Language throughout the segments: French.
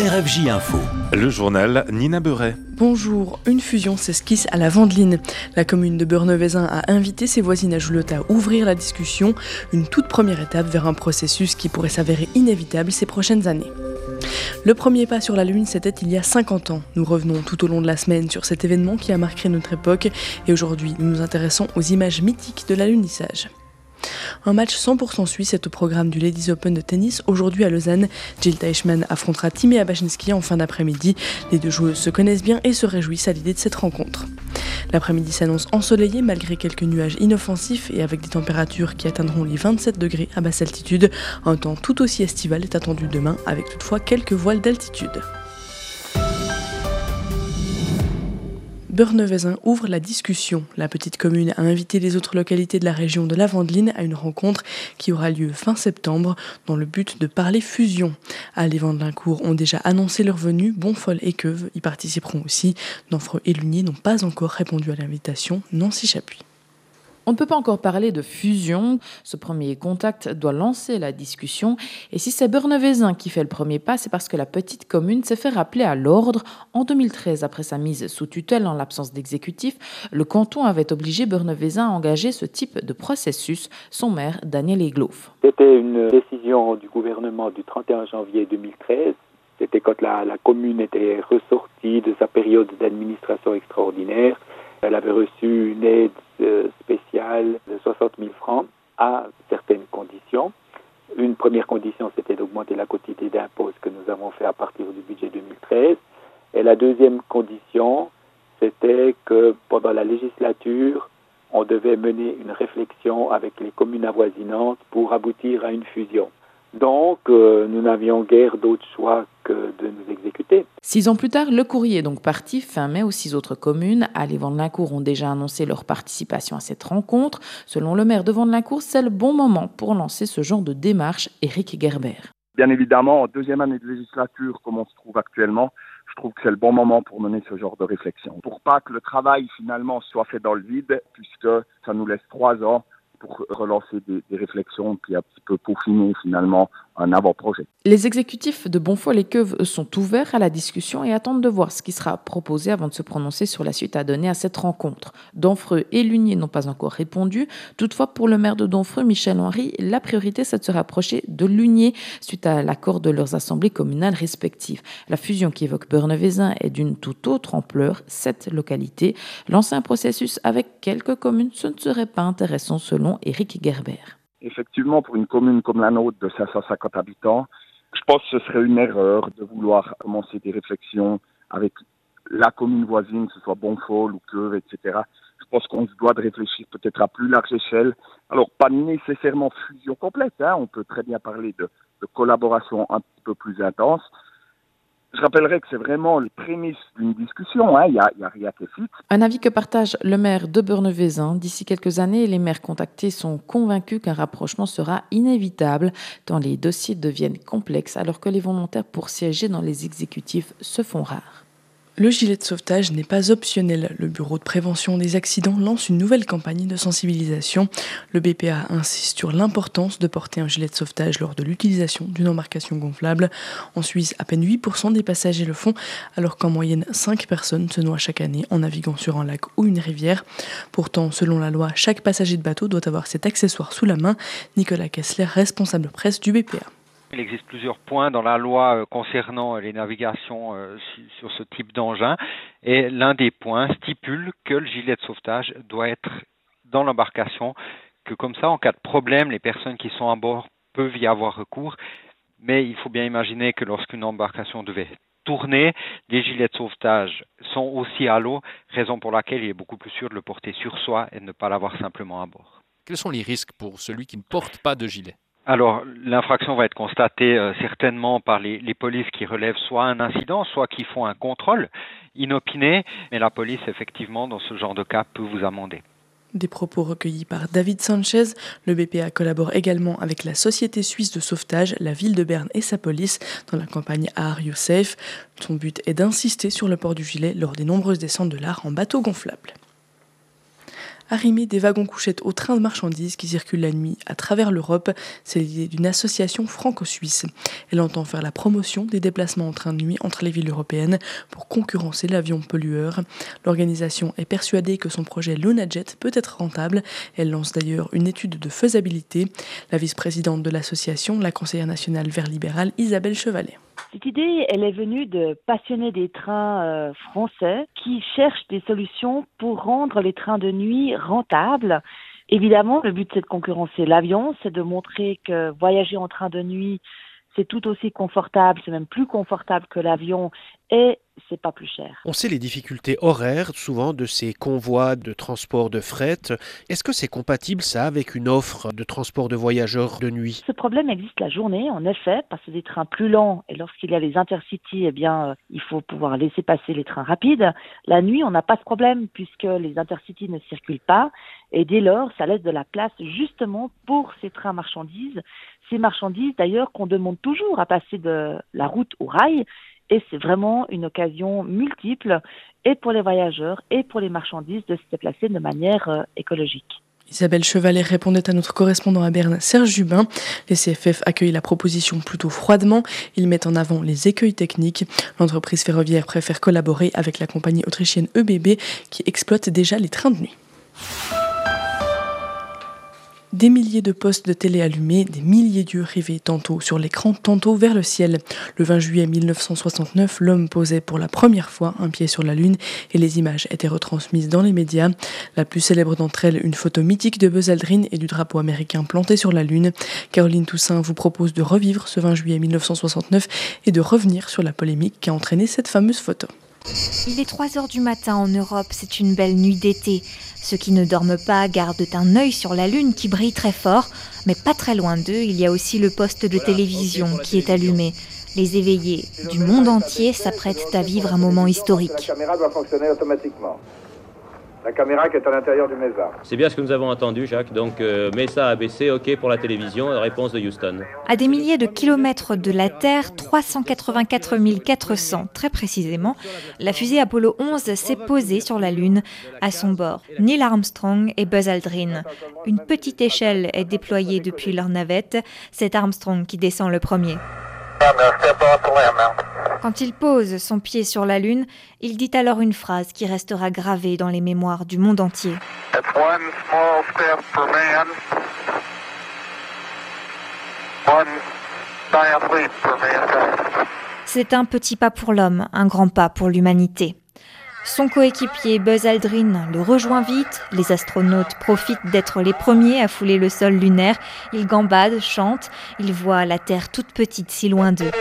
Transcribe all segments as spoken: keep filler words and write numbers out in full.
R F J Info. Le journal Nina Beuret. Bonjour, une fusion s'esquisse à la Vendeline. La commune de Beurnevezin a invité ses voisines à Joulotte à ouvrir la discussion, une toute première étape vers un processus qui pourrait s'avérer inévitable ces prochaines années. Le premier pas sur la Lune, c'était il y a cinquante ans. Nous revenons tout au long de la semaine sur cet événement qui a marqué notre époque et aujourd'hui nous nous intéressons aux images mythiques de l'alunissage. Un match cent pour cent suisse est au programme du Ladies Open de tennis. Aujourd'hui à Lausanne, Jill Teichmann affrontera Timea Bacsinszky en fin d'après-midi. Les deux joueuses se connaissent bien et se réjouissent à l'idée de cette rencontre. L'après-midi s'annonce ensoleillé malgré quelques nuages inoffensifs et avec des températures qui atteindront les vingt-sept degrés à basse altitude. Un temps tout aussi estival est attendu demain avec toutefois quelques voiles d'altitude. Beurnevezin ouvre la discussion. La petite commune a invité les autres localités de la région de la Vendeline à une rencontre qui aura lieu fin septembre dans le but de parler fusion. À les Vendelincourt ont déjà annoncé leur venue, Bonfol et Queuve y participeront aussi. Denfreux et Lunier n'ont pas encore répondu à l'invitation, Nancy Chapuis. On ne peut pas encore parler de fusion. Ce premier contact doit lancer la discussion. Et si c'est Beurnevezin qui fait le premier pas, c'est parce que la petite commune s'est fait rappeler à l'ordre. En deux mille treize, après sa mise sous tutelle en l'absence d'exécutif, le canton avait obligé Beurnevezin à engager ce type de processus. Son maire, Daniel Egloff. C'était une décision du gouvernement du trente et un janvier deux mille treize. C'était quand la, la commune était ressortie de sa période d'administration extraordinaire. Elle avait reçu une aide spéciale de soixante mille francs à certaines conditions. Une première condition, c'était d'augmenter la quotité d'impôt, ce que nous avons fait à partir du budget deux mille treize. Et la deuxième condition, c'était que pendant la législature, on devait mener une réflexion avec les communes avoisinantes pour aboutir à une fusion. Donc, euh, nous n'avions guère d'autre choix que de nous exécuter. Six ans plus tard, le courrier est donc parti fin mai aux six autres communes. À les Vendelincourt ont déjà annoncé leur participation à cette rencontre. Selon le maire de Vendelincourt, c'est le bon moment pour lancer ce genre de démarche, Éric Gerber. Bien évidemment, en deuxième année de législature, comme on se trouve actuellement, je trouve que c'est le bon moment pour mener ce genre de réflexion. Pour pas que le travail finalement soit fait dans le vide, puisque ça nous laisse trois ans pour relancer des, des réflexions puis un petit peu peaufiner finalement un avant-projet. Les exécutifs de Bonfol et Queuve sont ouverts à la discussion et attendent de voir ce qui sera proposé avant de se prononcer sur la suite à donner à cette rencontre. Denfreux et Lunier n'ont pas encore répondu. Toutefois, pour le maire de Denfreux, Michel Henry, la priorité, c'est de se rapprocher de Lunier suite à l'accord de leurs assemblées communales respectives. La fusion qui évoque Beurnevezin est d'une toute autre ampleur, sept localités. Lancer un processus avec quelques communes, ce ne serait pas intéressant selon Éric Gerber. Effectivement, pour une commune comme la nôtre de cinq cent cinquante habitants, je pense que ce serait une erreur de vouloir commencer des réflexions avec la commune voisine, que ce soit Bonfol ou Queuve, et cetera. Je pense qu'on se doit de réfléchir peut-être à plus large échelle. Alors, pas nécessairement fusion complète, hein. On peut très bien parler de, de collaboration un petit peu plus intense. Je rappellerai que c'est vraiment le prémisse d'une discussion, hein. Il n'y a, y a rien qui est fixe. Un avis que partage le maire de Beurnevezin. D'ici quelques années, les maires contactés sont convaincus qu'un rapprochement sera inévitable, tant les dossiers deviennent complexes alors que les volontaires pour siéger dans les exécutifs se font rares. Le gilet de sauvetage n'est pas optionnel. Le Bureau de prévention des accidents lance une nouvelle campagne de sensibilisation. Le B P A insiste sur l'importance de porter un gilet de sauvetage lors de l'utilisation d'une embarcation gonflable. En Suisse, à peine huit pour cent des passagers le font, alors qu'en moyenne, cinq personnes se noient chaque année en naviguant sur un lac ou une rivière. Pourtant, selon la loi, chaque passager de bateau doit avoir cet accessoire sous la main. Nicolas Kessler, responsable presse du B P A. Il existe plusieurs points dans la loi concernant les navigations sur ce type d'engin et l'un des points stipule que le gilet de sauvetage doit être dans l'embarcation, que comme ça, en cas de problème, les personnes qui sont à bord peuvent y avoir recours. Mais il faut bien imaginer que lorsqu'une embarcation devait tourner, les gilets de sauvetage sont aussi à l'eau, raison pour laquelle il est beaucoup plus sûr de le porter sur soi et de ne pas l'avoir simplement à bord. Quels sont les risques pour celui qui ne porte pas de gilet ? Alors, l'infraction va être constatée euh, certainement par les, les polices qui relèvent soit un incident, soit qui font un contrôle inopiné. Mais la police, effectivement, dans ce genre de cas, peut vous amender. Des propos recueillis par David Sanchez. Le B P A collabore également avec la Société suisse de sauvetage, la ville de Berne et sa police dans la campagne Are You Safe. Son but est d'insister sur le port du gilet lors des nombreuses descentes de l'Are en bateau gonflable. Arrimer des wagons-couchettes aux trains de marchandises qui circulent la nuit à travers l'Europe, c'est l'idée d'une association franco-suisse. Elle entend faire la promotion des déplacements en train de nuit entre les villes européennes pour concurrencer l'avion pollueur. L'organisation est persuadée que son projet LunaJet peut être rentable. Elle lance d'ailleurs une étude de faisabilité. La vice-présidente de l'association, la conseillère nationale Vert libéral Isabelle Chevalet. Cette idée, elle est venue de passionnés des trains euh, français qui cherchent des solutions pour rendre les trains de nuit rentables. Évidemment, le but, c'est de concurrencer l'avion, c'est de montrer que voyager en train de nuit, c'est tout aussi confortable, c'est même plus confortable que l'avion et c'est pas plus cher. On sait les difficultés horaires souvent de ces convois de transport de fret. Est-ce que c'est compatible ça avec une offre de transport de voyageurs de nuit ? Ce problème existe la journée, en effet, parce que des trains plus lents et lorsqu'il y a les intercities, eh bien, euh, il faut pouvoir laisser passer les trains rapides. La nuit, on n'a pas ce problème puisque les intercities ne circulent pas et dès lors, ça laisse de la place justement pour ces trains marchandises. Ces marchandises, d'ailleurs, qu'on demande toujours à passer de la route au rail. Et c'est vraiment une occasion multiple, et pour les voyageurs, et pour les marchandises, de se déplacer de manière euh, écologique. Isabelle Chevalet répondait à notre correspondant à Berne, Serge Jubin. Les C F F accueillent la proposition plutôt froidement. Ils mettent en avant les écueils techniques. L'entreprise ferroviaire préfère collaborer avec la compagnie autrichienne E B B, qui exploite déjà les trains de nuit. Des milliers de postes de télé allumés, des milliers d'yeux rivés tantôt sur l'écran, tantôt vers le ciel. Le vingt juillet mille neuf cent soixante-neuf, l'homme posait pour la première fois un pied sur la Lune et les images étaient retransmises dans les médias. La plus célèbre d'entre elles, une photo mythique de Buzz Aldrin et du drapeau américain planté sur la Lune. Caroline Toussaint vous propose de revivre ce vingt juillet mille neuf cent soixante-neuf et de revenir sur la polémique qui a entraîné cette fameuse photo. Il est trois heures du matin en Europe, c'est une belle nuit d'été. Ceux qui ne dorment pas gardent un œil sur la Lune qui brille très fort, mais pas très loin d'eux, il y a aussi le poste de télévision qui est allumé. Les éveillés du monde entier s'apprêtent à vivre un moment historique. La caméra doit fonctionner automatiquement. La caméra qui est à l'intérieur du MESA. C'est bien ce que nous avons entendu, Jacques. Donc, euh, MESA A B C, OK pour la télévision, réponse de Houston. À des milliers de kilomètres de la Terre, trois cent quatre-vingt-quatre mille quatre cents très précisément, la fusée Apollo onze s'est posée sur la Lune. À son bord, Neil Armstrong et Buzz Aldrin. Une petite échelle est déployée depuis leur navette. C'est Armstrong qui descend le premier. Quand il pose son pied sur la Lune, il dit alors une phrase qui restera gravée dans les mémoires du monde entier. C'est un petit pas pour l'homme, un grand pas pour l'humanité. Son coéquipier Buzz Aldrin le rejoint vite, les astronautes profitent d'être les premiers à fouler le sol lunaire, ils gambadent, chantent, ils voient la Terre toute petite si loin d'eux.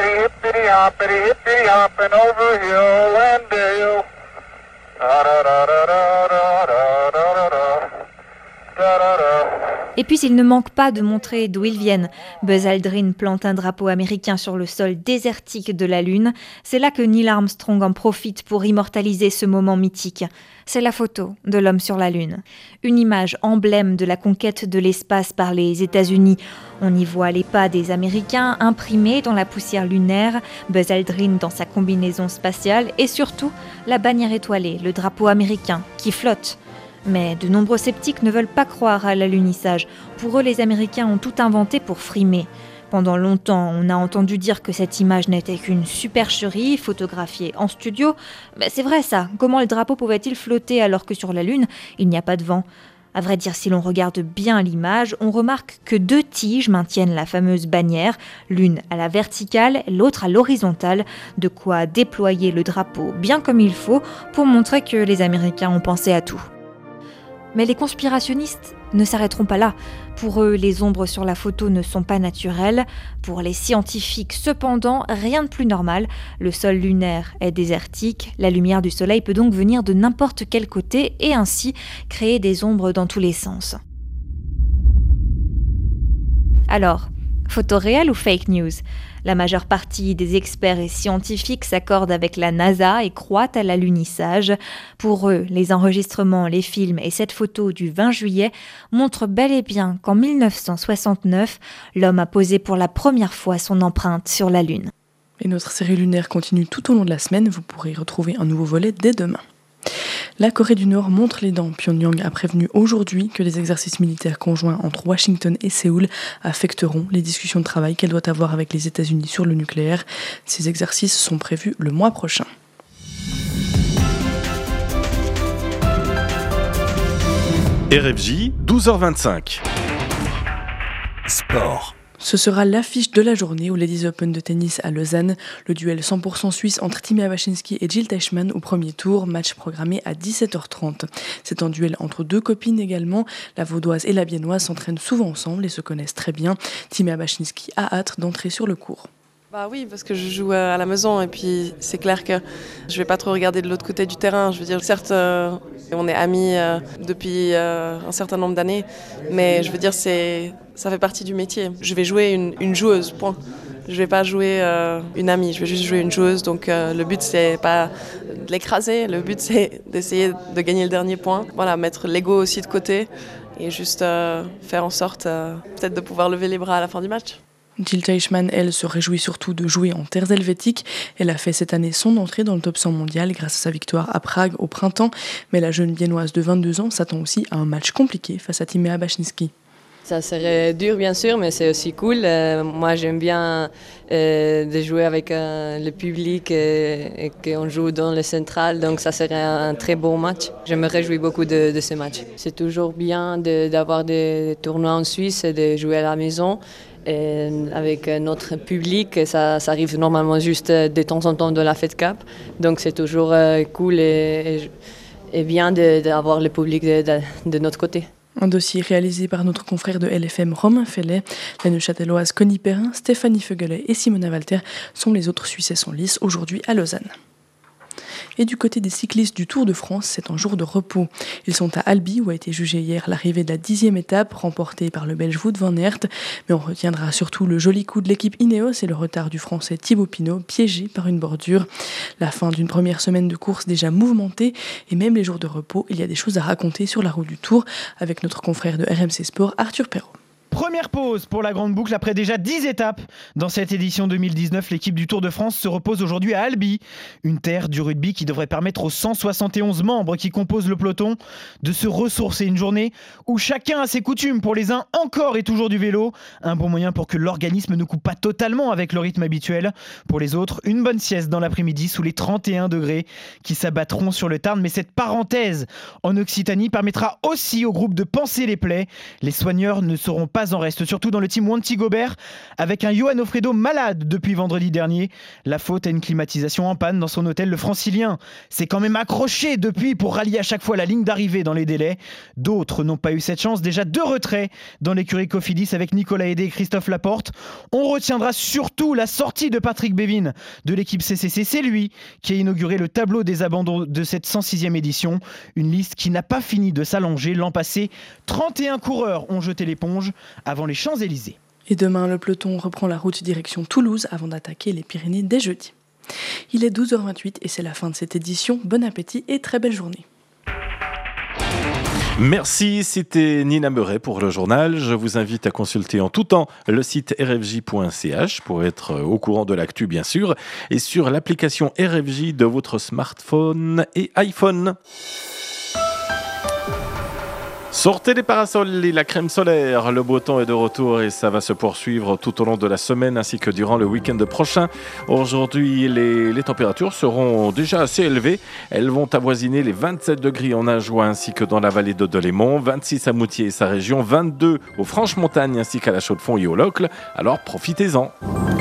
Et puis ils ne manquent pas de montrer d'où ils viennent. Buzz Aldrin plante un drapeau américain sur le sol désertique de la Lune. C'est là que Neil Armstrong en profite pour immortaliser ce moment mythique. C'est la photo de l'homme sur la Lune. Une image emblème de la conquête de l'espace par les États-Unis. On y voit les pas des Américains imprimés dans la poussière lunaire, Buzz Aldrin dans sa combinaison spatiale et surtout la bannière étoilée, le drapeau américain qui flotte. Mais de nombreux sceptiques ne veulent pas croire à l'alunissage. Pour eux, les Américains ont tout inventé pour frimer. Pendant longtemps, on a entendu dire que cette image n'était qu'une supercherie photographiée en studio. Mais c'est vrai ça, comment le drapeau pouvait-il flotter alors que sur la Lune, il n'y a pas de vent ? À vrai dire, si l'on regarde bien l'image, on remarque que deux tiges maintiennent la fameuse bannière, l'une à la verticale, l'autre à l'horizontale, de quoi déployer le drapeau bien comme il faut pour montrer que les Américains ont pensé à tout. Mais les conspirationnistes ne s'arrêteront pas là. Pour eux, les ombres sur la photo ne sont pas naturelles. Pour les scientifiques, cependant, rien de plus normal. Le sol lunaire est désertique. La lumière du soleil peut donc venir de n'importe quel côté et ainsi créer des ombres dans tous les sens. Alors, photo réelle ou fake news ? La majeure partie des experts et scientifiques s'accordent avec la NASA et croient à l'alunissage. Pour eux, les enregistrements, les films et cette photo du vingt juillet montrent bel et bien qu'en mille neuf cent soixante-neuf, l'homme a posé pour la première fois son empreinte sur la Lune. Et notre série lunaire continue tout au long de la semaine. Vous pourrez y retrouver un nouveau volet dès demain. La Corée du Nord montre les dents. Pyongyang a prévenu aujourd'hui que les exercices militaires conjoints entre Washington et Séoul affecteront les discussions de travail qu'elle doit avoir avec les États-Unis sur le nucléaire. Ces exercices sont prévus le mois prochain. R F J, douze heures vingt-cinq. Sport. Ce sera l'affiche de la journée au Ladies Open de tennis à Lausanne. Le duel cent pour cent suisse entre Timea Bacsinszky et Jil Teichmann au premier tour, match programmé à dix-sept heures trente. C'est un duel entre deux copines également. La vaudoise et la biennoise s'entraînent souvent ensemble et se connaissent très bien. Timea Bacsinszky a hâte d'entrer sur le court. Bah oui, parce que je joue à la maison et puis c'est clair que je vais pas trop regarder de l'autre côté du terrain. Je veux dire, certes, euh, on est amis euh, depuis euh, un certain nombre d'années, mais je veux dire, c'est, ça fait partie du métier. Je vais jouer une, une joueuse, point. Je vais pas jouer euh, une amie, je vais juste jouer une joueuse. Donc euh, le but, c'est pas de l'écraser, le but, c'est d'essayer de gagner le dernier point. Voilà, mettre l'ego aussi de côté et juste euh, faire en sorte euh, peut-être de pouvoir lever les bras à la fin du match. Jil Teichmann, elle, se réjouit surtout de jouer en terres helvétiques. Elle a fait cette année son entrée dans le top cent mondial grâce à sa victoire à Prague au printemps. Mais la jeune biennoise de vingt-deux ans s'attend aussi à un match compliqué face à Timea Bacsinszky. Ça serait dur bien sûr, mais c'est aussi cool. Euh, moi j'aime bien euh, de jouer avec euh, le public et, et qu'on joue dans le central, donc ça serait un, un très bon match. Je me réjouis beaucoup de, de ce match. C'est toujours bien de, d'avoir des tournois en Suisse et de jouer à la maison. Et avec notre public, ça, ça arrive normalement juste de temps en temps de la Fed Cup, donc c'est toujours euh, cool et, et, et bien de, d'avoir le public de, de, de notre côté. Un dossier réalisé par notre confrère de L F M Romain Fellet. La neuchâteloise Connie Perrin, Stéphanie Feugelet et Simona Walter sont les autres Suisses en lice aujourd'hui à Lausanne. Et du côté des cyclistes du Tour de France, c'est un jour de repos. Ils sont à Albi où a été jugée hier l'arrivée de la dixième étape remportée par le Belge Wout van Aert. Mais on retiendra surtout le joli coup de l'équipe Ineos et le retard du Français Thibaut Pinot piégé par une bordure. La fin d'une première semaine de course déjà mouvementée et même les jours de repos, il y a des choses à raconter sur la route du Tour avec notre confrère de R M C Sport Arthur Perrault. Première pause pour la grande boucle après déjà dix étapes. Dans cette édition deux mille dix-neuf, l'équipe du Tour de France se repose aujourd'hui à Albi, une terre du rugby qui devrait permettre aux cent soixante et onze membres qui composent le peloton de se ressourcer. Une journée où chacun a ses coutumes. Pour les uns, encore et toujours du vélo. Un bon moyen pour que l'organisme ne coupe pas totalement avec le rythme habituel. Pour les autres, une bonne sieste dans l'après-midi sous les trente et un degrés qui s'abattront sur le Tarn. Mais cette parenthèse en Occitanie permettra aussi au groupe de panser les plaies. Les soigneurs ne seront pas en reste, surtout dans le team Wanty Gobert, avec un Johan Ofredo malade depuis vendredi dernier. La faute à une climatisation en panne dans son hôtel. Le francilien s'est quand même accroché depuis pour rallier à chaque fois la ligne d'arrivée dans les délais. D'autres n'ont pas eu cette chance. Déjà deux retraits dans l'écurie Cofidis avec Nicolas Hédé et Christophe Laporte. On retiendra surtout la sortie de Patrick Bévin de l'équipe C C C. C'est lui qui a inauguré le tableau des abandons de cette cent sixième édition. Une liste qui n'a pas fini de s'allonger. L'an passé, trente et un coureurs ont jeté l'éponge avant les Champs-Élysées. Et demain, le peloton reprend la route direction Toulouse avant d'attaquer les Pyrénées dès jeudi. Il est douze heures vingt-huit et c'est la fin de cette édition. Bon appétit et très belle journée. Merci, c'était Nina Meuret pour le journal. Je vous invite à consulter en tout temps le site r f j point c h pour être au courant de l'actu bien sûr et sur l'application R F J de votre smartphone et iPhone. Sortez les parasols et la crème solaire, le beau temps est de retour et ça va se poursuivre tout au long de la semaine ainsi que durant le week-end prochain. Aujourd'hui, les, les températures seront déjà assez élevées. Elles vont avoisiner les vingt-sept degrés en Ajoie ainsi que dans la vallée de Delémont, vingt-six à Moutier et sa région, vingt-deux aux Franches-Montagnes ainsi qu'à la Chaux-de-Fonds et au Locle. Alors profitez-en.